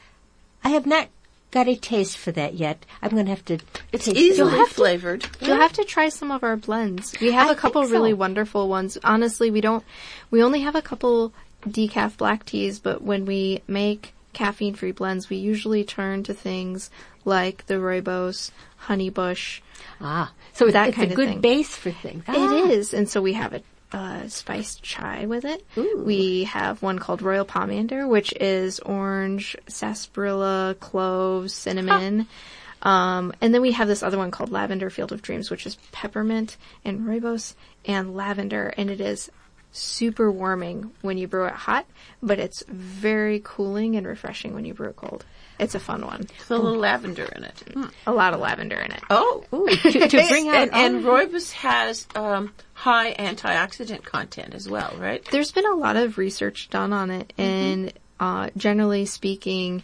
I have not got a taste for that yet. I'm going to have to It's taste easily it. flavored. To, you'll have to try some of our blends. We have I a couple think so. really wonderful ones. Honestly, we don't, we only have a couple decaf black teas, but when we make caffeine-free blends, we usually turn to things like the rooibos, honeybush. Ah, so that it's kind a of good thing. base for things. Ah. It is, and so we have a uh, spiced chai with it. Ooh. We have one called Royal Pomander, which is orange, sarsaparilla, cloves, cinnamon. Huh. Um, and then we have this other one called Lavender Field of Dreams, which is peppermint and rooibos and lavender, and it is super warming when you brew it hot, but it's very cooling and refreshing when you brew it cold. It's a fun one. With a little lavender in it. Mm. A lot of lavender in it. Oh. Ooh, to, to bring out... and, and rooibos has um, high antioxidant content as well, right? There's been a lot of research done on it, and uh, generally speaking,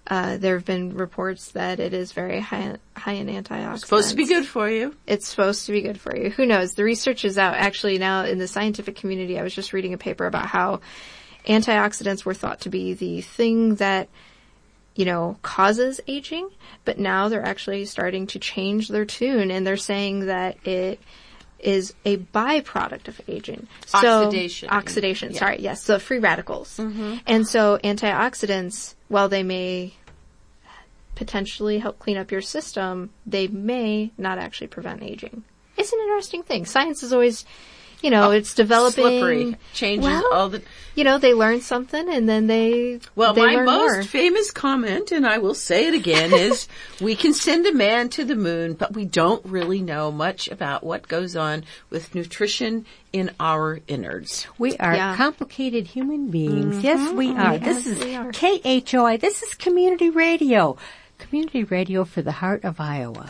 Uh, there have been reports that it is very high, high in antioxidants. Supposed to be good for you. It's supposed to be good for you. Who knows? The research is out. Actually, now in the scientific community, I was just reading a paper about how antioxidants were thought to be the thing that, you know, causes aging, but now they're actually starting to change their tune, and they're saying that it is a byproduct of aging. So, oxidation. Oxidation, yeah. sorry, yes. So free radicals. Mm-hmm. And so antioxidants, while they may potentially help clean up your system, they may not actually prevent aging. It's an interesting thing. Science is always, you know, oh, it's developing. Slippery. Changes well, all the... You know, they learn something and then they Well, they my learn most more. famous comment, and I will say it again, is we can send a man to the moon, but we don't really know much about what goes on with nutrition in our innards. We are Yeah. complicated human beings. Yes, we are. Yes, this is we are. K H O I. This is Community Radio. Community Radio for the heart of Iowa.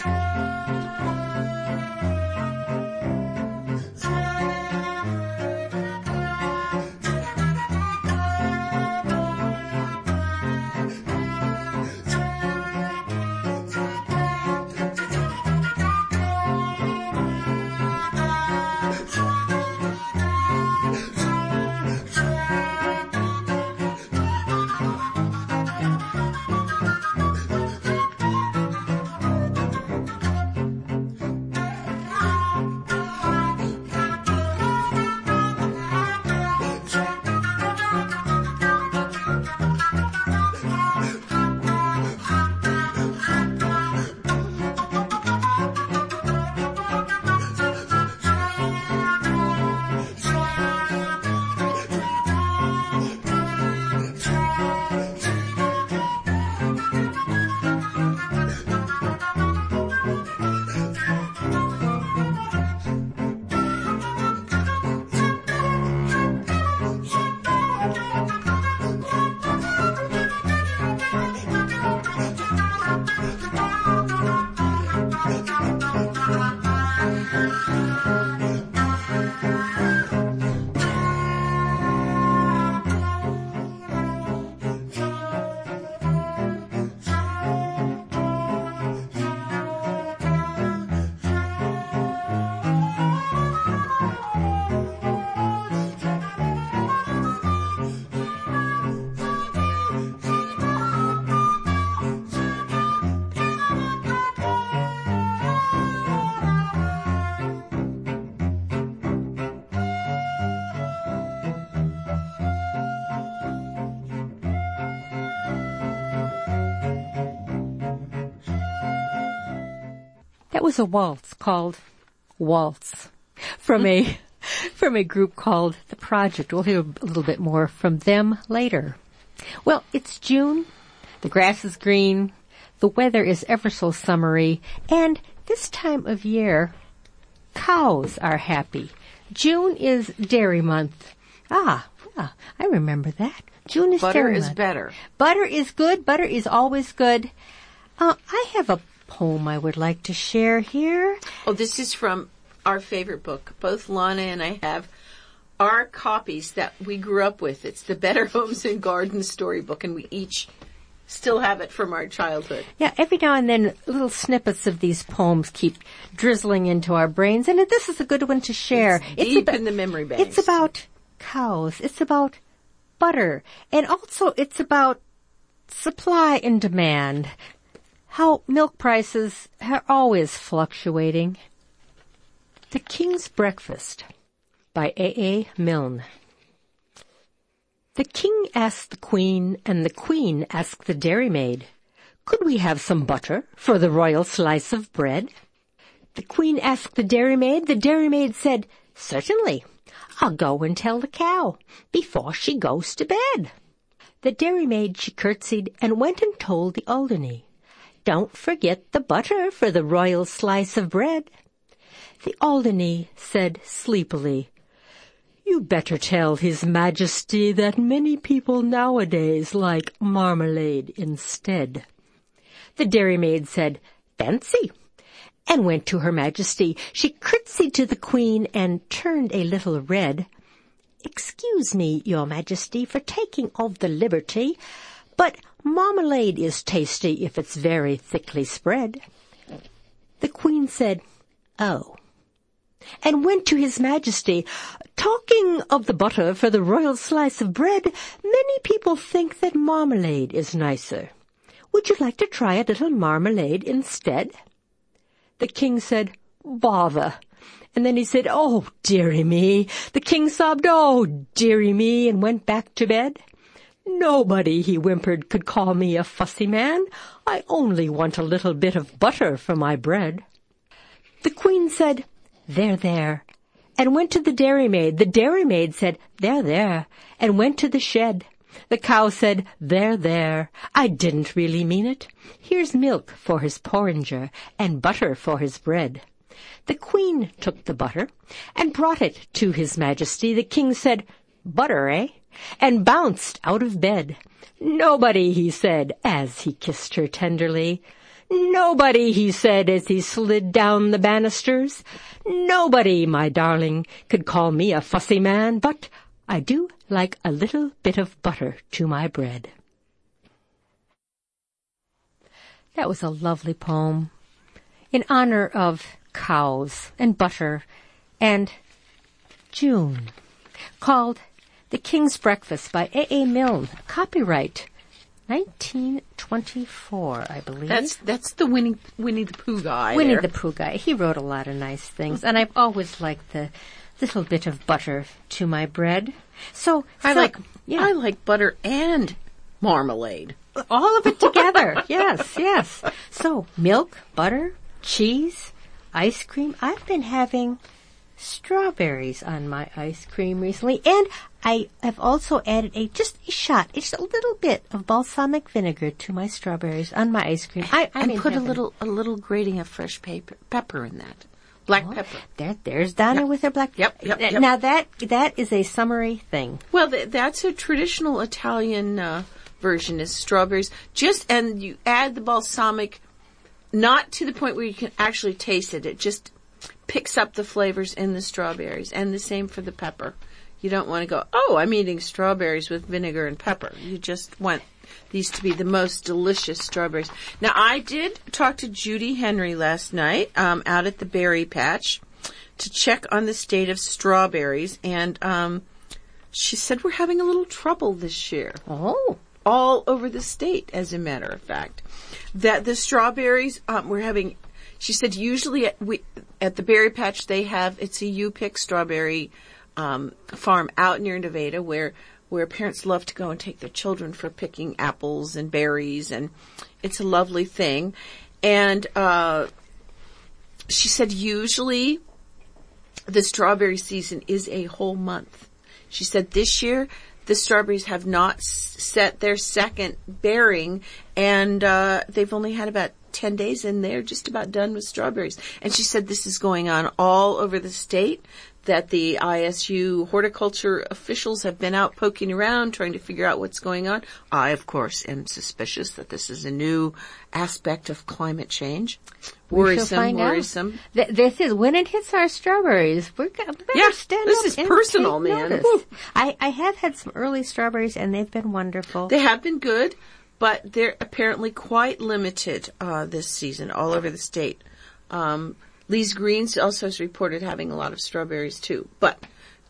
That was a waltz called Waltz from a from a group called The Project. We'll hear a little bit more from them later. Well, it's June. The grass is green. The weather is ever so summery. And this time of year, cows are happy. June is dairy month. Ah, yeah, I remember that. June is Butter dairy is month. better. Butter is good. Butter is always good. Uh, I have a poem I would like to share here. Oh, this is from our favorite book. Both Lana and I have our copies that we grew up with. It's the Better Homes and Gardens storybook, and we each still have it from our childhood. Yeah, every now and then little snippets of these poems keep drizzling into our brains, and this is a good one to share. It's deep about, in the memory banks. It's about cows. It's about butter. And also it's about supply and demand. How milk prices are always fluctuating. The King's Breakfast by A A. Milne. The king asked the queen, and the queen asked the dairymaid, "Could we have some butter for the royal slice of bread?" The queen asked the dairymaid. The dairymaid said, "Certainly. I'll go and tell the cow before she goes to bed." The dairymaid, she curtsied and went and told the Alderney, "Don't forget the butter for the royal slice of bread." The Alderney said sleepily, "You better tell His Majesty that many people nowadays like marmalade instead." The dairymaid said, "Fancy," and went to Her Majesty. She curtsied to the Queen and turned a little red. "Excuse me, Your Majesty, for taking of the liberty, but marmalade is tasty if it's very thickly spread. The Queen said, "Oh," and went to His Majesty. "Talking of the butter for the royal slice of bread, many people think that marmalade is nicer. Would you like to try a little marmalade instead?" The King said, "Bother." And then he said, "Oh, dearie me." The King sobbed, "Oh, dearie me," and went back to bed. "Nobody," he whimpered, "could call me a fussy man. I only want a little bit of butter for my bread." The Queen said, "There, there," and went to the dairymaid. The dairymaid said, "There, there," and went to the shed. The cow said, "There, there, I didn't really mean it. Here's milk for his porringer, and butter for his bread." The Queen took the butter and brought it to His Majesty. The King said, "Butter, eh?" and bounced out of bed. "Nobody," he said, as he kissed her tenderly. "Nobody," he said, as he slid down the banisters. "Nobody, my darling, could call me a fussy man, but I do like a little bit of butter to my bread." That was a lovely poem in honor of cows and butter and June, called The King's Breakfast by A A. Milne, copyright nineteen twenty-four, I believe. That's that's the Winnie Winnie the Pooh guy. Winnie there. the Pooh guy. He wrote a lot of nice things, and I've always liked the little bit of butter to my bread. So I so, like yeah. I like butter and marmalade. all of it together. Yes, yes. So milk, butter, cheese, ice cream. I've been having strawberries on my ice cream recently, and I have also added a just a shot, just a little bit of balsamic vinegar to my strawberries on my ice cream. I, I'm and in put heaven. a little a little grating of fresh pepper, pepper in that. Black Oh, pepper. There, there's Donna Yep. with her black. Yep, yep, Th- yep. Now that that is a summery thing. Well, th- that's a traditional Italian uh, version is strawberries. Just and you add the balsamic, not to the point where you can actually taste it. It just picks up the flavors in the strawberries, and the same for the pepper. You don't want to go, oh, I'm eating strawberries with vinegar and pepper. You just want these to be the most delicious strawberries. Now, I did talk to Judy Henry last night um, out at the berry patch to check on the state of strawberries, and um, she said we're having a little trouble this year. Oh. All over the state, as a matter of fact. That the strawberries, um, we're having, she said usually at, we, at the berry patch they have, it's a U-Pick strawberry um, farm out near Nevada where where parents love to go and take their children for picking apples and berries, and it's a lovely thing. And uh, she said usually the strawberry season is a whole month. She said this year the strawberries have not s- set their second bearing, and uh, they've only had about ten days, and they're just about done with strawberries. And she said this is going on all over the state, that the I S U horticulture officials have been out poking around trying to figure out what's going on. I, of course, am suspicious that this is a new aspect of climate change. Worrisome, find out. worrisome. Th- this is when it hits our strawberries. We're gonna better Yeah, stand this up is and personal, take man. notice. Whew. I, I have had some early strawberries, and they've been wonderful. They have been good, but they're apparently quite limited uh, this season all over the state. Um, Lee's Greens also has reported having a lot of strawberries too, but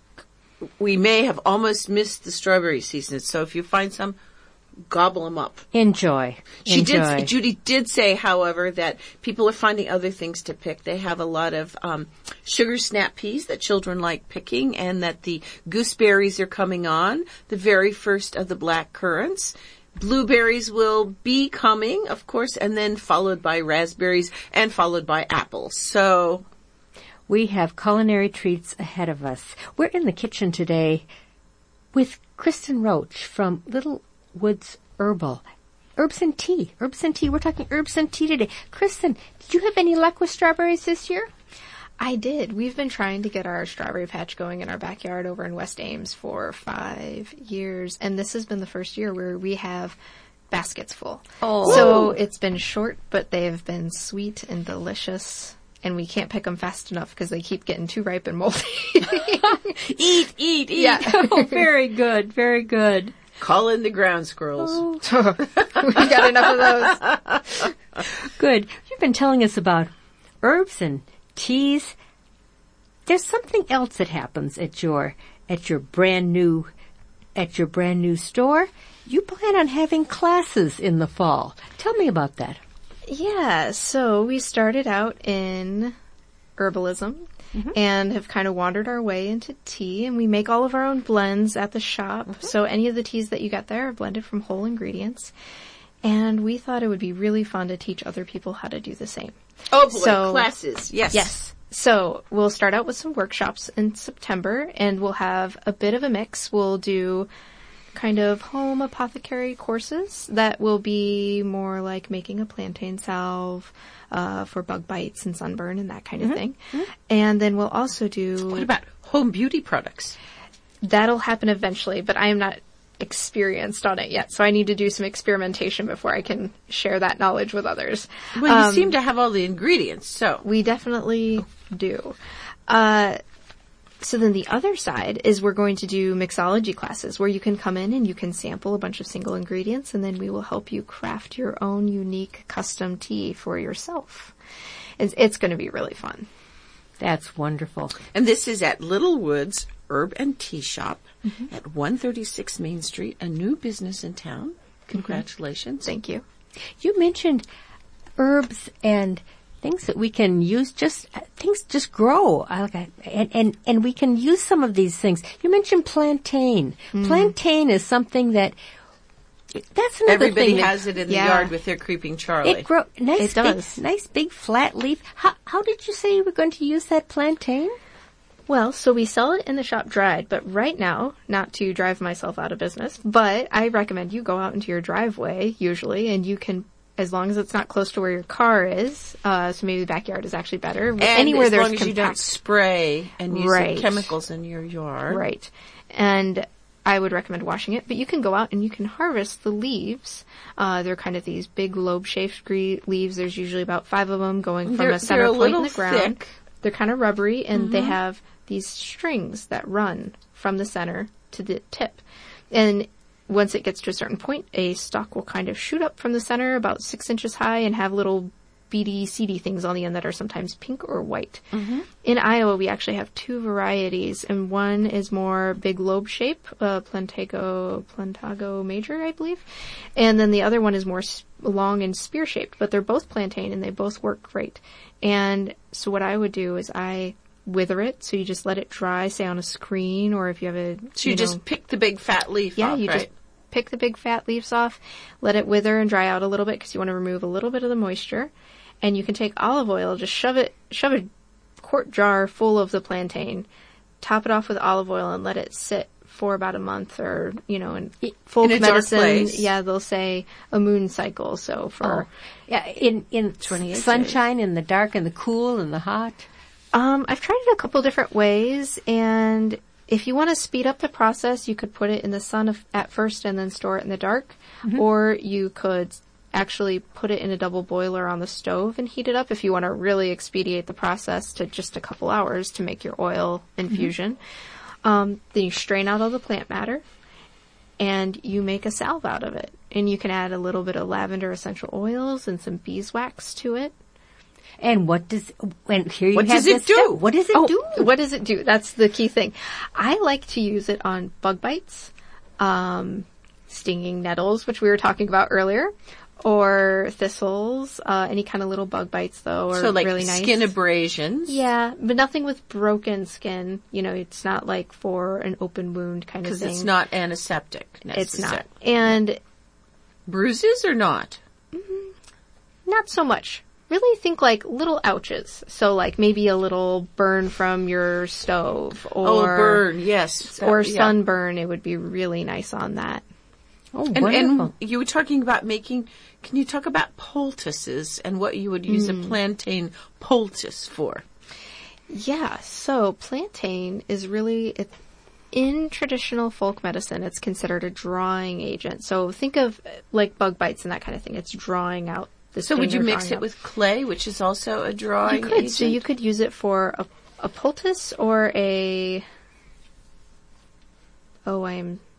we may have almost missed the strawberry season. So if you find some, gobble them up. Enjoy. She Enjoy. did. Judy did say, however, that people are finding other things to pick. They have a lot of um, sugar snap peas that children like picking, and that the gooseberries are coming on, the very first of the black currants. Blueberries will be coming, of course, and then followed by raspberries and followed by apples. So We have culinary treats ahead of us. We're in the kitchen today with Kristen Roach from Little Woods Herbal. Herbs and tea. Herbs and tea. We're talking herbs and tea today. Kristen, did you have any luck with strawberries this year? I did. We've been trying to get our strawberry patch going in our backyard over in West Ames for five years, and this has been the first year where we have baskets full. Oh. So it's been short, but they've been sweet and delicious, and we can't pick them fast enough because they keep getting too ripe and moldy. Eat, eat, eat. Yeah. Oh, very good, very good. Call in the ground squirrels. Oh. We got enough of those. Good. You've been telling us about herbs and teas. There's something else that happens at your at your brand new at your brand new store. You plan on having classes in the fall. Tell me about that. Yeah, so we started out in herbalism mm-hmm. and have kind of wandered our way into tea, and we make all of our own blends at the shop. Mm-hmm. So any of the teas that you get there are blended from whole ingredients. And we thought it would be really fun to teach other people how to do the same. Oh boy, so, classes. Yes. Yes. So we'll start out with some workshops in September, and we'll have a bit of a mix. We'll do kind of home apothecary courses that will be more like making a plantain salve uh, for bug bites and sunburn and that kind of mm-hmm. thing. Mm-hmm. And then we'll also do... What about home beauty products? That'll happen eventually, but I am not experienced on it yet, so I need to do some experimentation before I can share that knowledge with others. Well, you um, seem to have all the ingredients, so... We definitely do. Uh... So then the other side is we're going to do mixology classes where you can come in and you can sample a bunch of single ingredients, and then we will help you craft your own unique custom tea for yourself. It's, it's going to be really fun. That's wonderful. And this is at Little Woods Herb and Tea Shop mm-hmm. at one thirty-six Main Street, a new business in town. Congratulations. Mm-hmm. Thank you. You mentioned herbs and things that we can use, just things just grow, and and and we can use some of these things. You mentioned plantain. Mm. Plantain is something that that's another everybody thing has that, it in yeah. the yard with their creeping Charlie. It grow nice, it does. Big, nice big flat leaf. How how did you say you were going to use that plantain? Well, so we sell it in the shop dried, but right now, not to drive myself out of business, but I recommend you go out into your driveway usually, and you can. As long as it's not close to where your car is, uh, so maybe the backyard is actually better. And anywhere as there's long as compact, you don't spray and use right. chemicals in your yard. Right. And I would recommend washing it, but you can go out and you can harvest the leaves. Uh, they're kind of these big lobe-shaped gre- leaves. There's usually about five of them going from they're, a center a point in the thick. ground. They're kind of rubbery, and mm-hmm. they have these strings that run from the center to the tip. And once it gets to a certain point, a stalk will kind of shoot up from the center about six inches high and have little beady, seedy things on the end that are sometimes pink or white. Mm-hmm. In Iowa, we actually have two varieties, and one is more big lobe shape, uh, Plantago, Plantago major, I believe. And then the other one is more sp- long and spear shaped, but they're both plantain and they both work great. And so what I would do is I wither it, so you just let it dry, say on a screen, or if you have a... So you, you know, just pick the big fat leaf yeah, off, you right? just pick the big fat leaves off, let it wither and dry out a little bit because you want to remove a little bit of the moisture. And you can take olive oil, just shove it, shove a quart jar full of the plantain, top it off with olive oil and let it sit for about a month, or, you know, in folk in a medicine, dark place. yeah, they'll say a moon cycle. So for, oh. yeah, in, in sunshine, days. In the dark, in the cool, in the hot. Um, I've tried it a couple different ways, and if you want to speed up the process, you could put it in the sun at first and then store it in the dark, mm-hmm. or you could actually put it in a double boiler on the stove and heat it up if you want to really expedite the process to just a couple hours to make your oil infusion. Mm-hmm. Um, then you strain out all the plant matter, and you make a salve out of it. And you can add a little bit of lavender essential oils and some beeswax to it. And what does, and here you what have does it this do? Step. What does it oh, do? What does it do? That's the key thing. I like to use it on bug bites, um, stinging nettles, which we were talking about earlier, or thistles, uh, any kind of little bug bites though, are so like really nice. Skin abrasions. Yeah, but nothing with broken skin. You know, it's not like for an open wound kind of thing. Because it's not antiseptic. It's not. And bruises or not? Mm, not so much. Really think like little ouches. So like maybe a little burn from your stove, or oh, burn, yes, or yeah. sunburn. It would be really nice on that. Oh, and, wonderful. and you were talking about making, can you talk about poultices and what you would use mm. a plantain poultice for? Yeah, so plantain is really, it, in traditional folk medicine, it's considered a drawing agent. So think of like bug bites and that kind of thing. It's drawing out the So would you mix it out. with clay, which is also a drawing You could. agent? So you could use it for a, a poultice or a, oh, I'm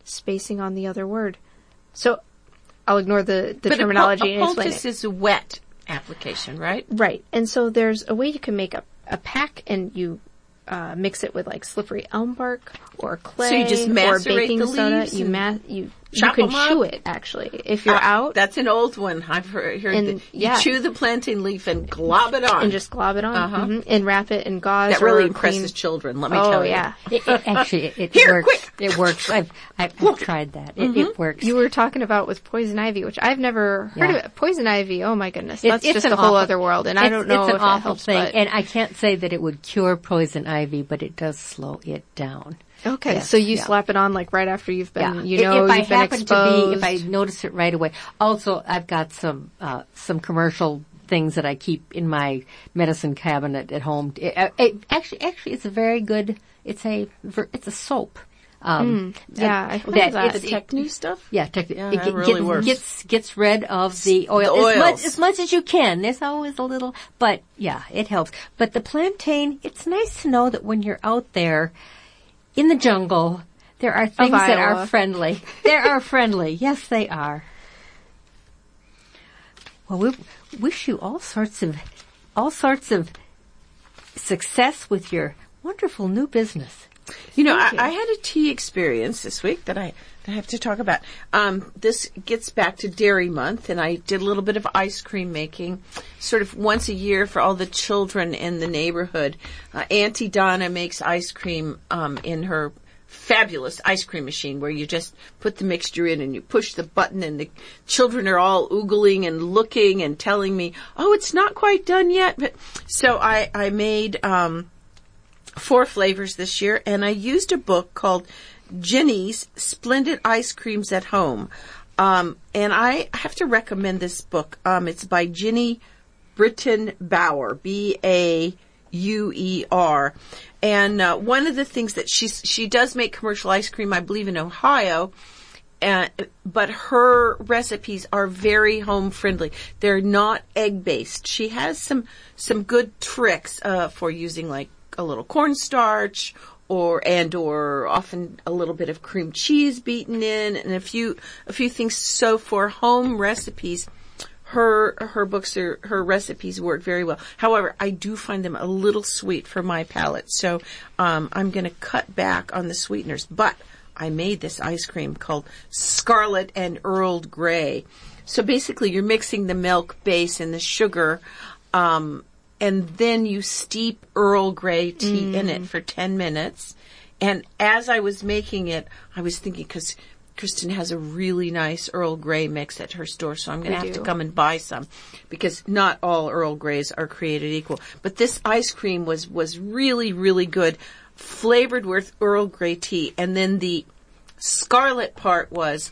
spacing on the other word. So I'll ignore the, the but terminology a, and a explain poultice it. is a wet application, right? Right. And so there's a way you can make a, a pack and you uh, mix it with like slippery elm bark or clay So you just or macerate baking the soda. leaves You and ma- you you chop can 'em up? chew it actually if you're Ah, out That's an old one. I've heard, heard And, that. You yeah. chew the plantain leaf and glob it on. and just glob it on Uh-huh. mhm, and wrap it in gauze. that really or impresses clean- children, let me Oh tell you. yeah. It, it actually, it, it Here, works. quick. It works. I've, I've, I've tried that. It, it works. You were talking about with poison ivy, which I've never heard Yeah. of it. Poison ivy, oh my goodness, It's- that's it's just an a whole awful- other world, and I It's- don't know It's an if awful it helps. thing, but and I can't say that it would cure poison ivy, but it does slow it down. okay, Yes, so you yeah. slap it on like right after you've been, Yeah. you If- know, if I you've been happen exposed. to be, if I notice it right away. Also, I've got some uh, some commercial things that I keep in my medicine cabinet at home. It, it, actually, actually, it's a very good. It's a ver- it's a soap. Um, yeah, I heard that that. The it's- tech new stuff? Yeah, tech, Yeah, it that get- really gets, works. gets gets rid of the oil The as much oils. as much as you can. There's always a little, but yeah, it helps. But the plantain, it's nice to know that when you're out there in the jungle, there are things that Iowa. are friendly. They are friendly. Yes, they are. Well, we wish you all sorts of all sorts of success with your wonderful new business. You know, I, you. I had a tea experience this week that I, that I have to talk about. Um, this gets back to Dairy Month, and I did a little bit of ice cream making, sort of once a year for all the children in the neighborhood. Uh, Auntie Donna makes ice cream um, in her fabulous ice cream machine where you just put the mixture in and you push the button and the children are all oogling and looking and telling me, oh, it's not quite done yet. But so I, I made um, four flavors this year, and I used a book called Ginny's Splendid Ice Creams at Home. Um, and I have to recommend this book. Um, it's by Ginny Britton Bauer, B A U E R. And uh, one of the things that she's, she does make commercial ice cream, I believe, in Ohio. Uh, but her recipes are very home friendly. They're not egg based. She has some some good tricks uh, for using like a little cornstarch or and or often a little bit of cream cheese beaten in and a few a few things. So for home recipes, her her books are her recipes work very well. However, I do find them a little sweet for my palate, so um, I'm going to cut back on the sweeteners. But I made this ice cream called Scarlet and Earl Grey. So basically, you're mixing the milk base and the sugar, um, and then you steep Earl Grey tea mm. in it for ten minutes. And as I was making it, I was thinking, because Kristen has a really nice Earl Grey mix at her store, so I'm going to have do. to come and buy some, because not all Earl Greys are created equal. But this ice cream was, was really, really good, flavored with Earl Grey tea. And then the scarlet part was,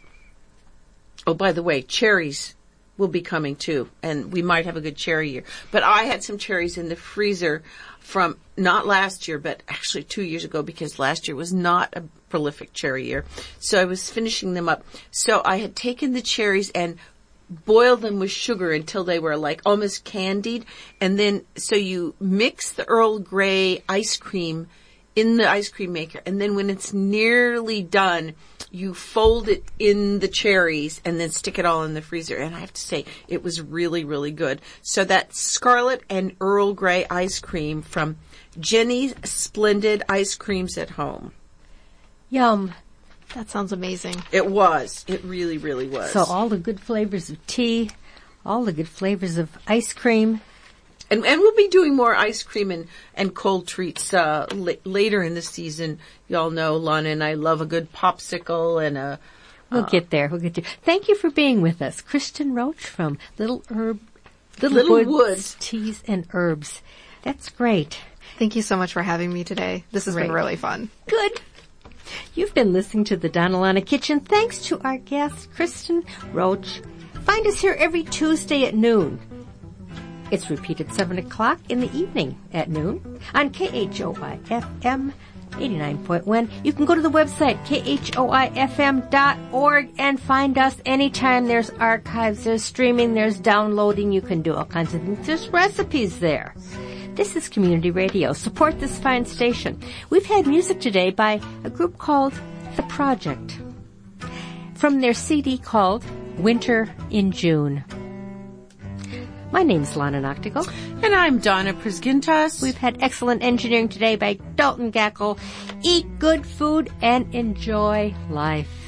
oh, by the way, cherries will be coming too, and we might have a good cherry year. But I had some cherries in the freezer from not last year, but actually two years ago, because last year was not a prolific cherry year. So I was finishing them up. So I had taken the cherries and boiled them with sugar until they were like almost candied. And then, so you mix the Earl Grey ice cream in the ice cream maker. And then when it's nearly done, you fold it in the cherries and then stick it all in the freezer. And I have to say, it was really, really good. So that's Scarlet and Earl Grey ice cream from Jenny's Splendid Ice Creams at Home. Yum. That sounds amazing. It was. It really, really was. So all the good flavors of tea, all the good flavors of ice cream. And, and we'll be doing more ice cream and, and cold treats uh, la- later in the season. Y'all know Lana and I love a good popsicle and a... We'll uh, get there. We'll get there. Thank you for being with us. Kristen Roach from Little Herb, Little, Little Woods, Woods Teas and Herbs. That's great. Thank you so much for having me today. This has Great. been really fun. Good. You've been listening to the Donna Lana Kitchen. Thanks to our guest, Kristen Roach. Find us here every Tuesday at noon. It's repeated seven o'clock in the evening at noon on K H O I F M eighty-nine point one. You can go to the website, K H O I F M dot org, and find us anytime. There's archives, there's streaming, there's downloading. You can do all kinds of things. There's recipes there. This is Community Radio. Support this fine station. We've had music today by a group called The Project. from their C D called Winter in June. My name's Lana Noctigal. And I'm Donna Prisgintas. We've had excellent engineering today by Dalton Gackle. Eat good food and enjoy life.